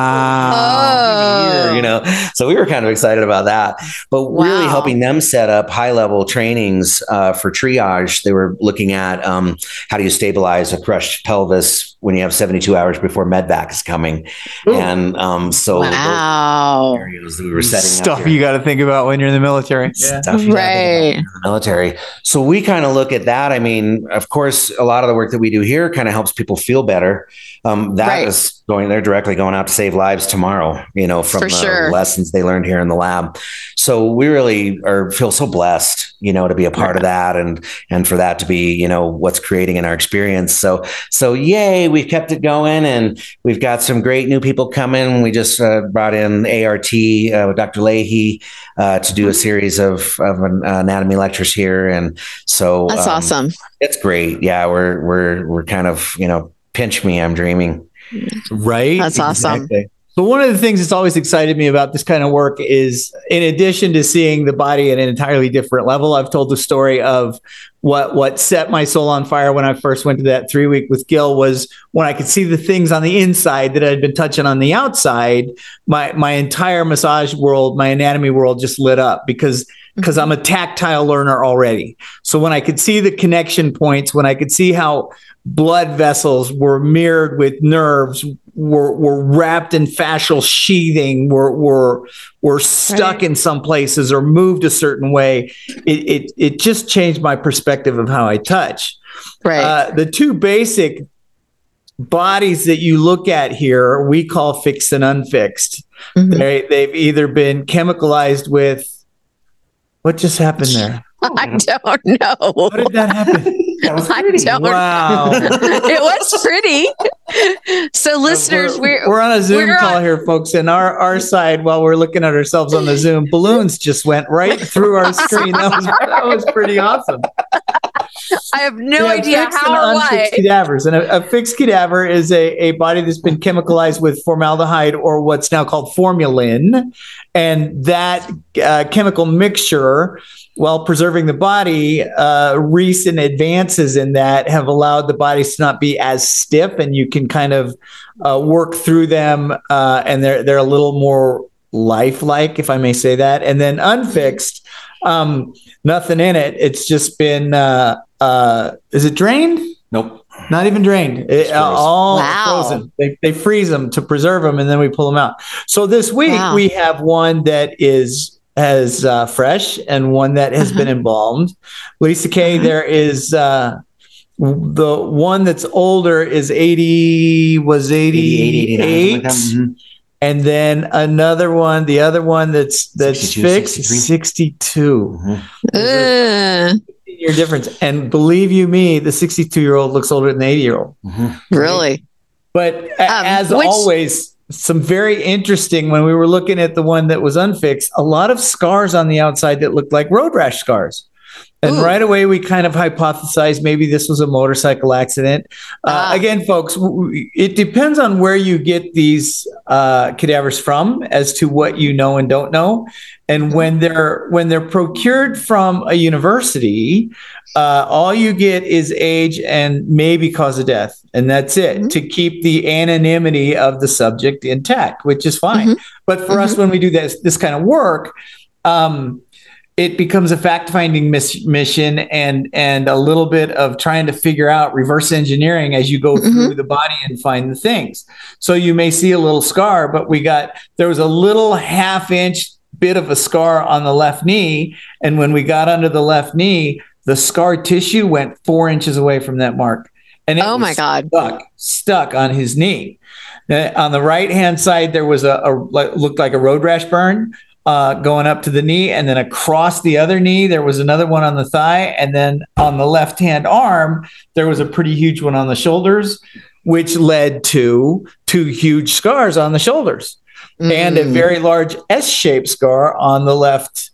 C: wow,
A: was, you know, so we were kind of excited about that. But wow. really helping them set up high level trainings uh, for triage. They were looking at um, how do you stabilize a crushed pelvis when you have seventy-two hours before medvac is coming, Ooh. and um, so.
D: Wow. Wow.
A: Areas that we were setting
C: stuff
A: up
C: you got to think about when you're in the military.
A: Yeah. Stuff you right. in the military. So we kind of look at that. I mean, of course, a lot of the work that we do here kind of helps people feel better. Um, that right. is going, they're directly going out to save lives tomorrow, you know, from For the sure. lessons they learned here in the lab. So we really are feel so blessed, you know, to be a part right. of that and, and for that to be, you know, what's creating in our experience. So, so yay, we've kept it going and we've got some great new people coming. We just uh, brought in A R T uh, with Doctor Leahy uh, to do a series of, of an, uh, anatomy lectures here. And so
D: that's um, awesome.
A: It's great. Yeah. We're, we're, we're kind of, you know, pinch me, I'm dreaming.
C: Right.
D: That's awesome.
C: Exactly. So one of the things that's always excited me about this kind of work is, in addition to seeing the body at an entirely different level, I've told the story of what what set my soul on fire when I first went to that three week with Gil was when I could see the things on the inside that I'd been touching on the outside. My my entire massage world, my anatomy world just lit up because because I'm a tactile learner already. So when I could see the connection points, when I could see how blood vessels were mirrored with nerves, were were wrapped in fascial sheathing, were were were stuck right. in some places or moved a certain way, it it it just changed my perspective of how I touch.
D: Right.
C: Uh, the two basic bodies that you look at here, we call fixed and unfixed. Mm-hmm. They they've either been chemicalized with. What just happened there?
D: I don't know.
C: What did that happen?
A: That was pretty.
D: I don't
C: wow.
D: know. It was pretty. So listeners,
C: we're,
D: we're,
C: we're on a Zoom
D: we're
C: call
D: on...
C: here, folks. And our, our side, while we're looking at ourselves on the Zoom, balloons just went right through our screen. That was, that was pretty awesome.
D: I have no
C: We have
D: idea
C: fixed
D: how or
C: and unfixed
D: why.
C: cadavers. And a, a fixed cadaver is a, a body that's been chemicalized with formaldehyde or what's now called formalin. And that uh, chemical mixture, while preserving the body, uh, recent advances in that have allowed the bodies to not be as stiff, and you can kind of uh, work through them, uh, and they're they're a little more lifelike, if I may say that. And then unfixed, um, nothing in it. It's just been, uh, uh, is it drained?
A: Nope.
C: Not even drained. It, uh, all
D: Wow.
C: frozen. They, they freeze them to preserve them, and then we pull them out. So this week
D: Wow.
C: we have one that is as uh, fresh and one that has
D: Uh-huh.
C: been embalmed. Lisa K,
D: Uh-huh.
C: there is uh, the one that's older is eighty, was
A: eighty-eight, eighty-nine, something like that.
C: eighty-eight.
A: Mhm.
C: And then another one, the other one that's that's
A: sixty-two,
C: fixed,
A: sixty-three.
C: sixty-two.
A: Mhm.
D: Ugh,
C: Year difference. And believe you me, the sixty-two year old looks older than the eighty year old.
A: Mhm.
D: really?
C: But a-
D: Um,
C: as
D: which-
C: always, some very interesting when we were looking at the one that was unfixed, a lot of scars on the outside that looked like road rash scars. And
D: Ooh.
C: right away, we kind of hypothesized maybe this was a motorcycle accident. Uh,
D: Ah.
C: Again, folks, w- it depends on where you get these uh, cadavers from as to what you know and don't know. And when they're when they're procured from a university, uh, all you get is age and maybe cause of death, and that's it,
D: Mhm.
C: to keep the anonymity of the subject intact, which is fine.
D: Mhm.
C: But for us, when we do this this kind of work, um, it becomes a fact-finding miss- mission and and a little bit of trying to figure out reverse engineering as you go
D: Mhm.
C: through the body and find the things. So you may see a little scar, but we got there was a little half-inch bit of a scar on the left knee, and when we got under the left knee, the scar tissue went four inches away from that mark, and it
D: Oh
C: was
D: my God.
C: stuck stuck on his knee. Uh, on the right-hand side, there was a, a like, looked like a road rash burn. Uh, going up to the knee, and then across the other knee, there was another one on the thigh. And then on the left hand arm, there was a pretty huge one on the shoulders, which led to two huge scars on the shoulders and a
D: Mm.
C: very large S shaped scar on the left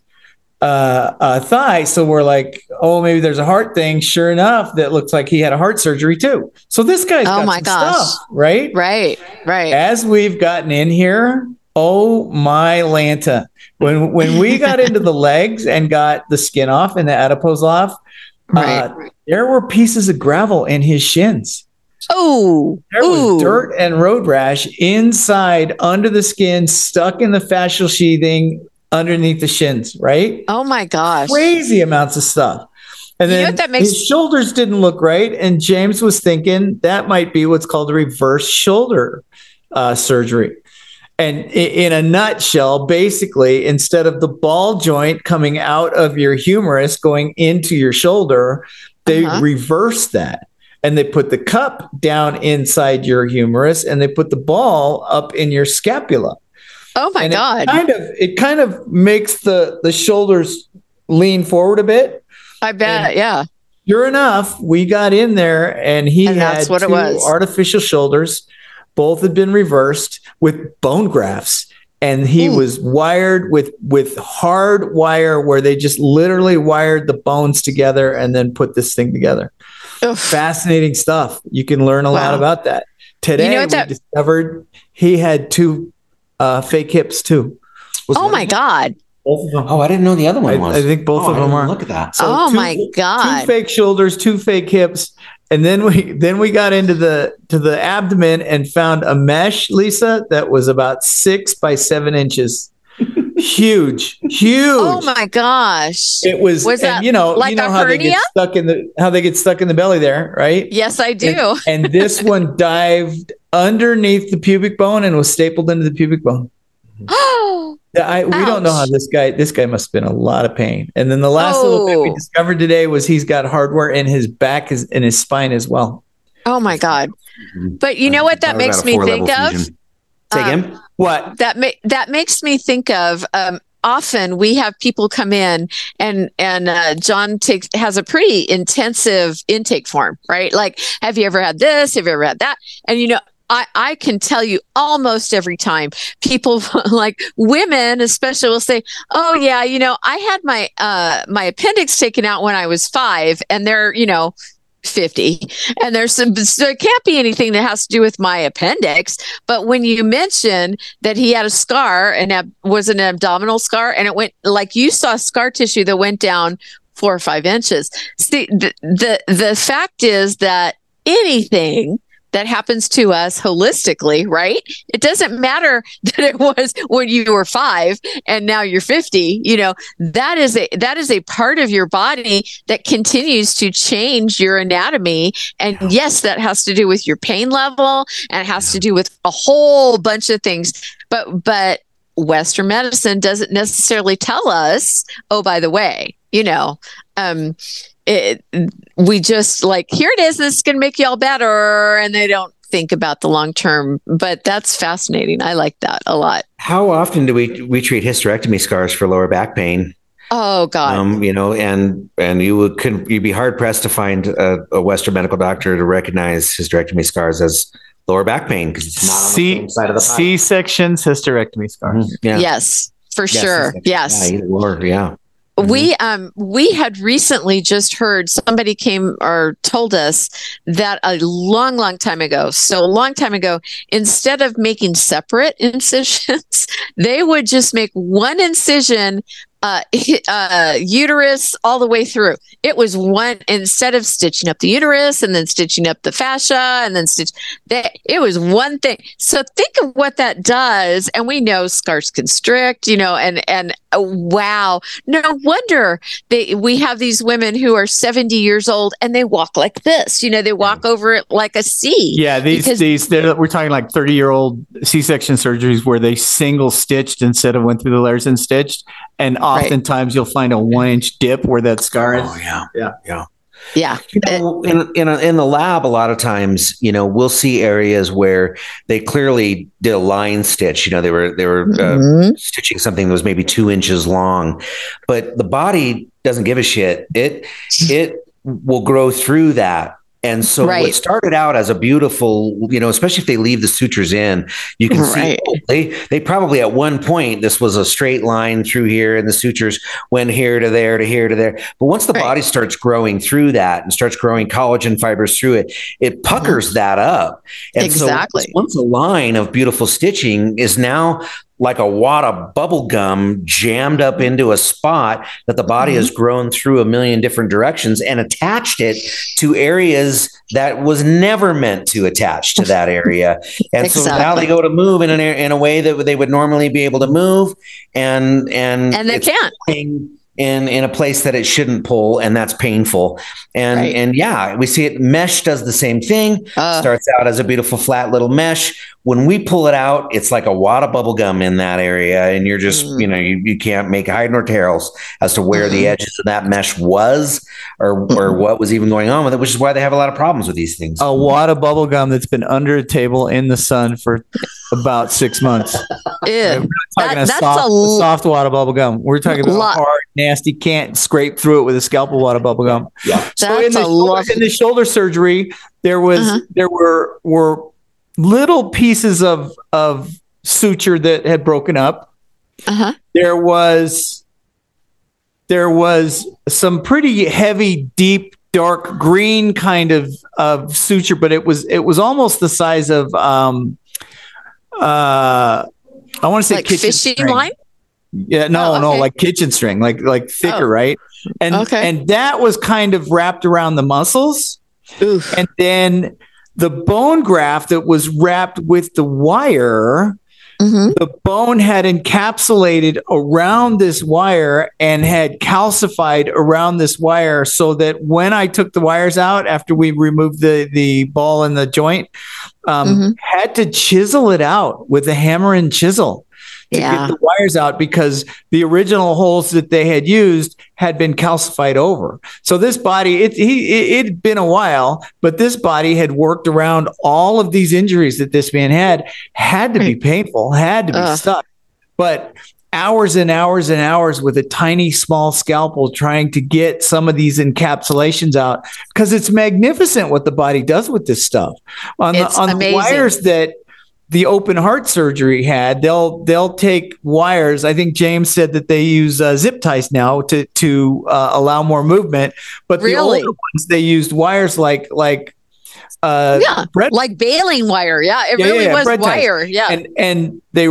C: uh, uh, thigh. So we're like, oh, maybe there's a heart thing. Sure enough, that looks like he had a heart surgery too. So this guy's
D: Oh
C: got
D: my
C: some
D: gosh.
C: stuff, right?
D: Right, right.
C: As we've gotten in here, oh my Lanta. When when we got into the legs and got the skin off and the adipose off,
D: Right.
C: uh, there were pieces of gravel in his shins.
D: Oh,
C: There
D: ooh.
C: was dirt and road rash inside, under the skin, stuck in the fascial sheathing underneath the shins, right?
D: Oh my gosh.
C: Crazy amounts of stuff. And
D: You know
C: then
D: what that makes-
C: his shoulders didn't look right. And James was thinking that might be what's called a reverse shoulder uh, surgery. And i- in a nutshell, basically, instead of the ball joint coming out of your humerus going into your shoulder, they
D: Uh-huh.
C: reverse that. And they put the cup down inside your humerus and they put the ball up in your scapula.
D: Oh my
C: and
D: God.
C: It kind of it kind of makes the the shoulders lean forward a bit.
D: I bet.
C: and-
D: Yeah.
C: Sure enough, we got in there and he
D: And
C: had
D: that's what it
C: two
D: was.
C: artificial shoulders. Both had been reversed with bone grafts. And he
D: Ooh.
C: was wired with with hard wire where they just literally wired the bones together and then put this thing together.
D: Oof.
C: Fascinating stuff. You can learn a lot
D: Wow.
C: about that. Today
D: You know what
C: we
D: that-
C: discovered he had two uh, fake hips too.
A: Was
D: Oh
A: the
D: my
A: other-
D: God.
C: Both of them.
A: Oh, I didn't know the other one
C: I-
A: was.
C: I think both
A: Oh,
C: of
A: I
C: them
A: didn't
C: are.
A: Look at that.
C: So
D: Oh
C: two-
D: my God.
C: Two fake shoulders, two fake hips, and then we then we got into the to the abdomen and found a mesh, Lisa, that was about six by seven inches. Huge, huge.
D: Oh my gosh.
C: It was,
D: Was
C: and
D: that
C: you know,
D: like
C: you know
D: a
C: how they get
D: hernia?
C: stuck in the how they get stuck in the belly there, right?
D: Yes, I do.
C: And, and this one dived underneath the pubic bone and was stapled into the pubic bone. Yeah, I, we don't know how
D: Ouch.
C: this guy. This guy must have been a lot of pain. And then the last little bit we
D: Oh.
C: discovered today was he's got hardware in his back is in his spine as well.
D: Oh my God. But you know what that
A: Thought about
D: makes
A: a
D: me
A: four-level
D: think of?
A: fusion. Say
D: Um,
A: again?
C: What?
D: that ma- that makes me think of um, often we have people come in and and uh, John takes has a pretty intensive intake form, right? Like, have you ever had this? Have you ever had that? And you know, I, I can tell you almost every time people like women especially will say, oh yeah, you know, I had my uh my appendix taken out when I was five, and they're, you know, fifty, and there's some, so it can't be anything that has to do with my appendix. But when you mention that he had a scar, and ab- was an abdominal scar, and it went, like you saw scar tissue that went down four or five inches. See, the the, the fact is that anything that happens to us holistically, right? It doesn't matter that it was when you were five and now you're fifty. You know, that is a that is a part of your body that continues to change your anatomy. And yes, that has to do with your pain level, and it has to do with a whole bunch of things. But but Western medicine doesn't necessarily tell us, oh, by the way, you know, um, It, we just like, here it is, this is going to make you all better, and they don't think about the long term. But that's fascinating. I like that a lot.
A: How often do we we treat hysterectomy scars for lower back pain?
D: Oh God,
A: um, you know, and and you would could you'd be hard pressed to find a, a Western medical doctor to recognize hysterectomy scars as lower back pain, because it's not on
C: C-
A: the same side of the body.
C: C sections, hysterectomy scars.
A: Mm-hmm. Yeah.
D: Yes, for
A: yes,
D: sure. Yes.
A: Yeah, either or, yeah.
D: We um we had recently just heard, somebody came or told us that a long, long time ago, so a long time ago, instead of making separate incisions, they would just make one incision, uh, uh, uterus all the way through. It was one, instead of stitching up the uterus and then stitching up the fascia and then stitch that, it was one thing. So think of what that does. And we know scars constrict, you know, and, and uh, wow, no wonder they, we have these women who are seventy years old and they walk like this, you know, they walk over it like a C.
C: Yeah. These,
D: because,
C: these, we're talking like thirty year old C-section surgeries where they single stitched instead of went through the layers and stitched. And oftentimes right. you'll find a one inch dip where that scar is.
A: Oh, yeah.
C: Yeah.
A: Yeah.
D: Yeah.
A: You know, in in, a, in the lab, a lot of times, you know, we'll see areas where they clearly did a line stitch. You know, they were they were mm-hmm. uh, stitching something that was maybe two inches long, but the body doesn't give a shit. It it will grow through that. And so right. what started out as a beautiful, you know, especially if they leave the sutures in, you can right. see oh, they they probably at one point, this was a straight line through here and the sutures went here to there to here to there. But once the right. body starts growing through that and starts growing collagen fibers through it, it puckers mm-hmm. that up. And
D: exactly.
A: so once a line of beautiful stitching is now like a wad of bubble gum jammed up into a spot that the body mm-hmm. has grown through a million different directions and attached it to areas that was never meant to attach to that area. And exactly. so now they go to move in an in a way that they would normally be able to move, and and
D: and they can't.
A: in in a place that it shouldn't pull, and that's painful. And right. and yeah, we see it. Mesh does the same thing. Uh, Starts out as a beautiful flat little mesh. When we pull it out, it's like a wad of bubble gum in that area, and you're just mm. you know you, you can't make hide nor tails as to where mm-hmm. the edges of that mesh was, or mm-hmm. or what was even going on with it, which is why they have a lot of problems with these things.
C: A wad of bubble gum that's been under a table in the sun for about six months.
D: Yeah,
C: we're not talking
D: that,
C: a, soft, a, l- a soft wad of bubble gum. We're talking about lot. hard, nasty, can't scrape through it with a scalpel wad of bubble gum.
A: Yeah.
C: So
D: That's
C: in the,
D: a lot.
C: in the shoulder surgery, there was uh-huh. there were were little pieces of of suture that had broken up.
D: Uh-huh.
C: There was there was some pretty heavy, deep, dark green kind of of suture, but it was it was almost the size of um uh I want to say
D: like
C: kitchen
D: fishing
C: string.
D: line.
C: Yeah, no,
D: oh, okay.
C: no, like kitchen string, like like thicker, oh. right? And
D: okay.
C: and that was kind of wrapped around the muscles.
D: Oof.
C: And then the bone graft that was wrapped with the wire, mm-hmm. the bone had encapsulated around this wire and had calcified around this wire, so that when I took the wires out after we removed the, the ball in the joint, um, mm-hmm. had to chisel it out with a hammer and chisel. To
D: yeah.
C: get the wires out, because the original holes that they had used had been calcified over. So this body, it he it had been a while, but this body had worked around all of these injuries that this man had, had to be painful, had to be uh. stuck. But hours and hours and hours with a tiny, small scalpel trying to get some of these encapsulations out, because it's magnificent what the body does with this stuff. On
D: It's
C: the, on the
D: amazing.
C: wires that the open heart surgery had, they'll they'll take wires. I think James said that they use uh, zip ties now to to uh, allow more movement. But the
D: Really?
C: older ones, they used wires like like uh,
D: Yeah,
C: bread,
D: like baling wire. Yeah, it
C: Yeah,
D: really
C: yeah,
D: was
C: bread ties.
D: wire. Yeah.
C: and and they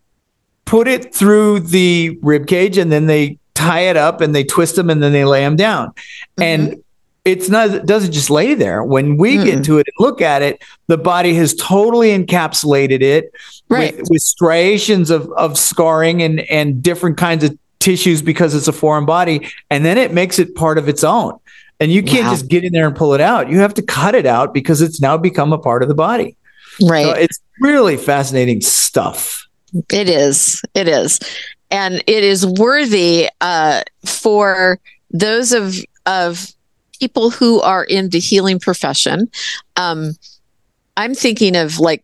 C: put it through the rib cage, and then they tie it up and they twist them, and then they lay them down.
D: Mm-hmm.
C: And it's not, it doesn't just lay there. When we
D: Mm-mm.
C: get to it and look at it, the body has totally encapsulated it
D: Right.
C: with, with striations of, of scarring and, and different kinds of tissues, because it's a foreign body. And then it makes it part of its own. And you can't
D: Wow.
C: just get in there and pull it out. You have to cut it out because it's now become a part of the body.
D: Right.
C: So it's really fascinating stuff.
D: It is. It is. And it is worthy uh, for those of of people who are in the healing profession. Um, I'm thinking of like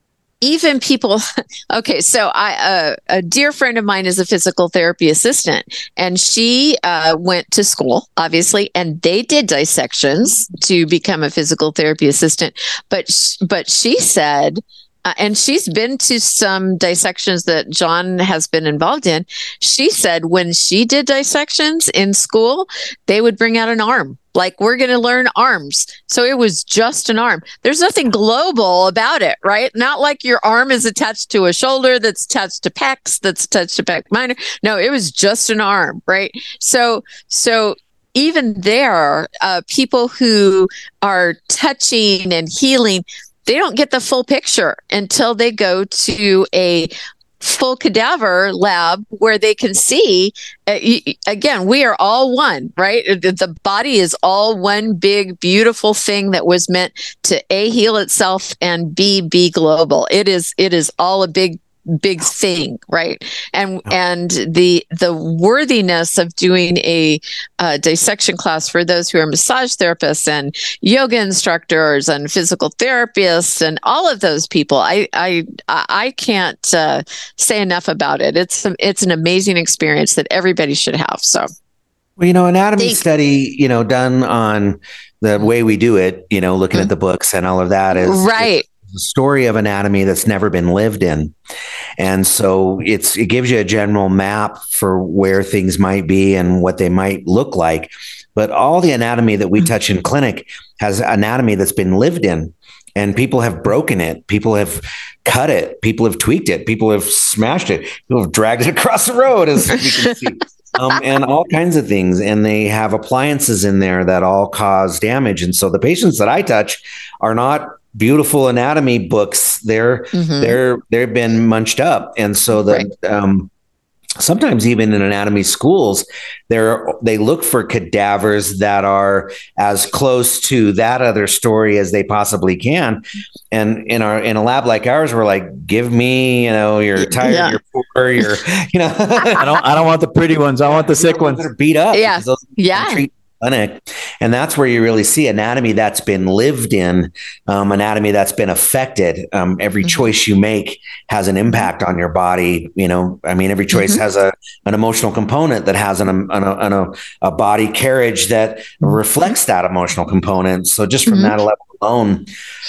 D: even people. Okay, so I uh, a dear friend of mine is a physical therapy assistant, and she uh, went to school, obviously, and they did dissections to become a physical therapy assistant. But sh- but she said. Uh, and she's been to some dissections that John has been involved in. She said when she did dissections in school, they would bring out an arm. Like, we're going to learn arms. So it was just an arm. There's nothing global about it, right? Not like your arm is attached to a shoulder that's attached to pecs, that's attached to pec minor. No, it was just an arm, right? So, so even there, uh, people who are touching and healing, they don't get the full picture until they go to a full cadaver lab where they can see, uh, y- again, we are all one, right? The the body is all one big, beautiful thing that was meant to A, heal itself, and B, be global. It is, it is all a big, big thing, right? And and the the worthiness of doing a uh, dissection class for those who are massage therapists and yoga instructors and physical therapists and all of those people, I I I can't uh, say enough about it. It's it's an amazing experience that everybody should have. So,
A: Well, you know, anatomy
D: Thank-
A: study, you know, done on the way we do it, you know, looking at the books and all of that is
D: right.
A: the story of anatomy that's never been lived in. And so it's, it gives you a general map for where things might be and what they might look like. But all the anatomy that we touch in clinic has anatomy that's been lived in, and people have broken it. People have cut it. People have tweaked it. People have smashed it. People have dragged it across the road, as we can see. Um, and all kinds of things. And they have appliances in there that all cause damage. And so the patients that I touch are not beautiful anatomy books. They're
D: Mhm.
A: they're they've been munched up. And so the
D: Right.
A: um sometimes even in anatomy schools, they're they look for cadavers that are as close to that other story as they possibly can. And in our in a lab like ours, we're like, give me, you know, you're tired,
D: Yeah.
A: you're poor, you're, you know,
C: I don't I don't want the pretty ones. I want the sick ones.
A: that are beat up.
D: Yeah.
A: because those
D: Yeah.
A: don't treat clinic. And that's where you really see anatomy that's been lived in, um, anatomy that's been affected. Um, every
D: Mhm.
A: choice you make has an impact on your body. You know, I mean, every choice
D: Mhm.
A: has a an emotional component that has an, an, an, a, a body carriage that reflects that emotional component. So just from
D: Mhm.
A: that level alone,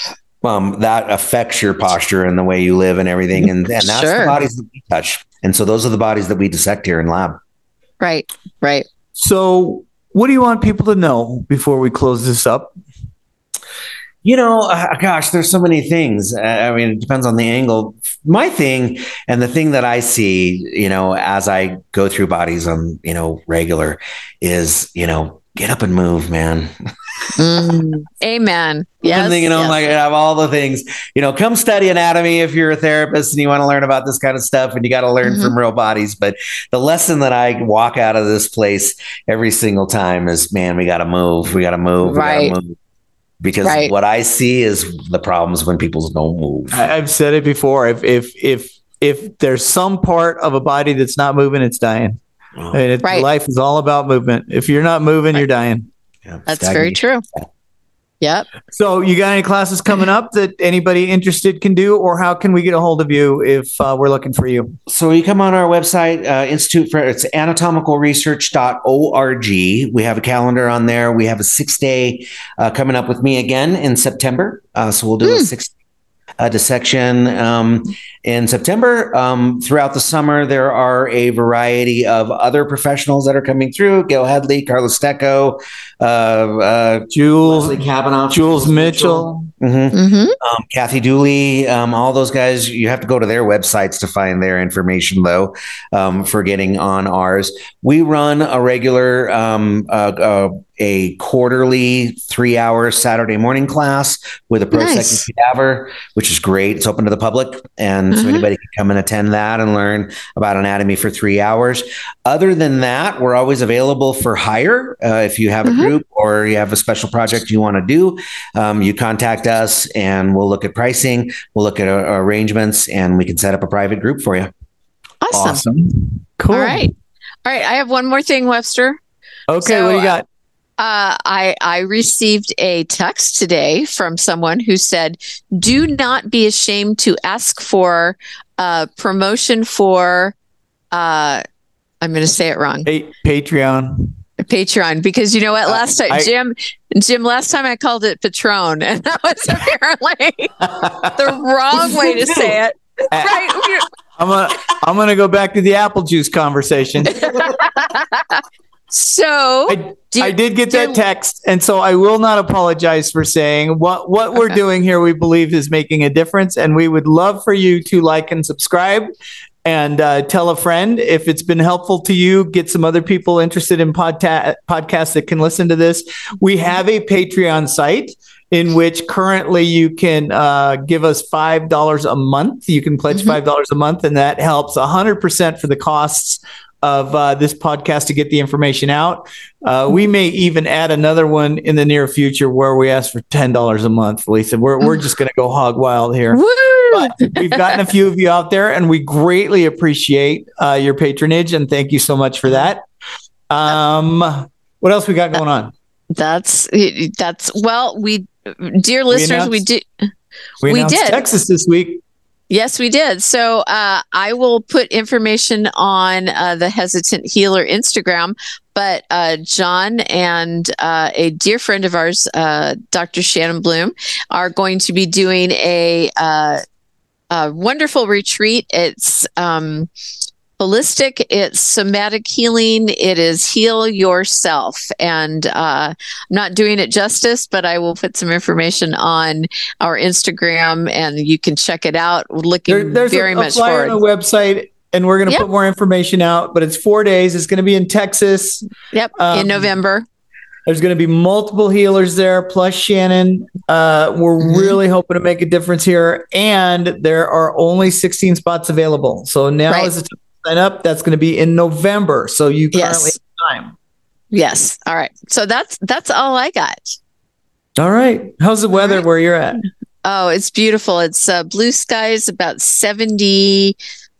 A: um, that affects your posture and the way you live and everything. And, and that's
D: Sure.
A: the bodies that we touch. And so those are the bodies that we dissect here in lab.
D: Right. Right.
C: So, what do you want people to know before we close this up?
A: You know, uh, gosh, there's so many things. Uh, I mean, it depends on the angle. My thing, and the thing that I see, you know, as I go through bodies on, you know, regular is, you know, get up and move, man.
D: Mm. Amen. Yes.
A: I'm thinking, oh
D: yes.
A: my, I have all the things, you know, come study anatomy if you're a therapist and you want to learn about this kind of stuff, and you got to learn
D: Mhm.
A: from real bodies. But the lesson that I walk out of this place every single time is, man, we got to move. We got to move.
D: Right.
A: We got to move. Because
D: Right.
A: what I see is the problems when people don't move.
C: I, I've said it before. If if if if there's some part of a body that's not moving, it's dying.
A: Oh,
C: And it,
D: Right.
C: life is all about movement. If you're not moving, you're dying.
A: yeah,
D: That's very
A: stagnation.
D: true. Yep.
C: So you got any classes coming up that anybody interested can do, or how can we get a hold of you if uh, we're looking for you?
A: So you come on our website, uh, Institute for, it's anatomical research dot org. We have a calendar on there. We have a six day uh, coming up with me again in September. Uh, so we'll do mm. a six uh, dissection um, in September. Um, throughout the summer, there are a variety of other professionals that are coming through. Gail Headley, Carlos Stecco, uh, uh,
C: Jules,
A: Leslie Kavanaugh,
C: Jules Mitchell,
A: Mm-hmm. Mm-hmm. Um, Kathy Dooley, um, all those guys, you have to go to their websites to find their information, though, um, for getting on ours. We run a regular, um, uh, uh, a quarterly three hour Saturday morning class with a prosecting nice. cadaver, which is great. It's open to the public. And mm-hmm. so anybody can come and attend that and learn about anatomy for three hours. Other than that, we're always available for hire. Uh, if you have mm-hmm. a group or you have a special project you want to do, um, you contact us and we'll look at pricing. We'll look at uh, arrangements and we can set up a private group for you.
D: Awesome.
C: awesome. Cool.
D: All right. All right. I have one more thing, Webster.
C: Okay. So, what do you got?
D: Uh, I, I received a text today from someone who said, do not be ashamed to ask for uh, promotion for, uh, I'm going to say it wrong.
C: A- Patreon.
D: Patreon, because you know what? Last time,
C: I,
D: Jim, Jim, last time I called it Patron, and that was apparently the wrong way to say it. Right?
C: I'm gonna, I'm gonna go back to the apple juice conversation.
D: So
C: I, do, I did get that do, text, and so I will not apologize for saying what what we're okay. doing here. We believe is making a difference, and we would love for you to like and subscribe. And uh, tell a friend if it's been helpful to you. Get some other people interested in podta- podcasts that can listen to this. We have a Patreon site in which currently you can uh, give us five dollars a month. You can pledge mm-hmm. five dollars a month, and that helps one hundred percent for the costs of uh, this podcast to get the information out. Uh, we may even add another one in the near future where we ask for ten dollars a month, Lisa. We're, we're just going to go hog wild here. But we've gotten a few of you out there, and we greatly appreciate uh, your patronage, and thank you so much for that. Um, what else we got going on?
D: That's that's well, we dear listeners, we, we did
C: we,
D: we did
C: Texas this week.
D: Yes, we did. So uh, I will put information on uh, the Hesitant Healer Instagram. But uh, John and uh, a dear friend of ours, uh, Doctor Shannon Bloom, are going to be doing a, uh, a wonderful retreat. It's um, holistic, it's somatic healing, it is heal yourself. And uh, I'm not doing it justice, but I will put some information on our Instagram and you can check it out. We're looking there,
C: there's
D: very
C: a,
D: much
C: a flyer
D: forward.
C: on the website. And we're going to yep. put more information out, but it's four days. It's going to be in Texas.
D: Yep, um, in November.
C: There's going to be multiple healers there, plus Shannon. Uh, we're mm-hmm. really hoping to make a difference here. And there are only sixteen spots available. So now right. is the time to sign up. That's going to be in November. So you currently
D: yes.
C: have time.
D: Yes. All right. So that's that's all I got.
C: All right. How's the weather right. where you're at?
D: Oh, it's beautiful. It's uh, blue skies, about seventy.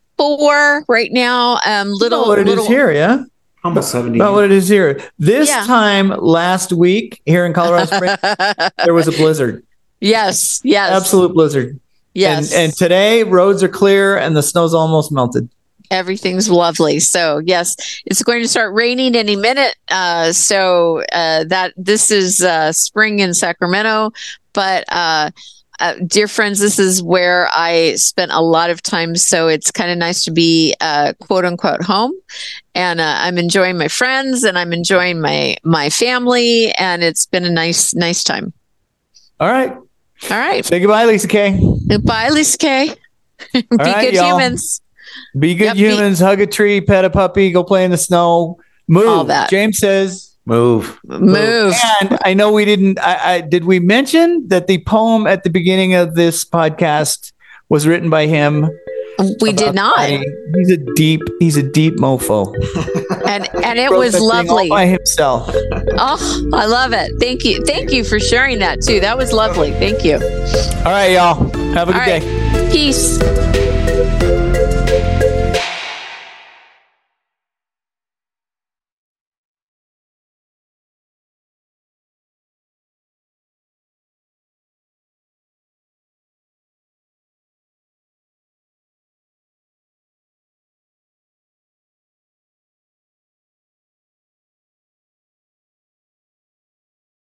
D: Four right now. Um, little
C: about what it
D: little,
C: is here, yeah,
A: almost seventy.
C: About what it is here. This yeah. time last week here in Colorado Springs, there was a blizzard.
D: Yes, yes,
C: absolute blizzard.
D: Yes,
C: and, and today roads are clear and the snow's almost melted.
D: Everything's lovely. So yes, it's going to start raining any minute. Uh, so uh, that this is uh, spring in Sacramento, but. Uh, Uh, dear friends, this is where I spent a lot of time, so it's kind of nice to be uh, "quote unquote" home, and uh, I'm enjoying my friends and I'm enjoying my my family, and it's been a nice nice time.
C: All right,
D: all right.
C: Say goodbye, Lisa K.
D: Goodbye, Lisa K. Be
C: right,
D: good
C: y'all.
D: humans.
C: Be good
D: yep,
C: humans.
D: be-
C: hug a tree, pet a puppy, go play in the snow. Move.
D: All that.
C: James says.
A: Move.
D: Move.
C: And I know we didn't, I, I did we mention that the poem at the beginning of this podcast was written by him?
D: We did not.
C: Fighting. He's a deep, he's a deep mofo.
D: And and it was lovely.
C: All by himself.
D: Oh, I love it. Thank you. Thank you for sharing that too. That was lovely. Thank you.
C: All right, y'all. Have a good
D: all right.
C: day.
D: Peace.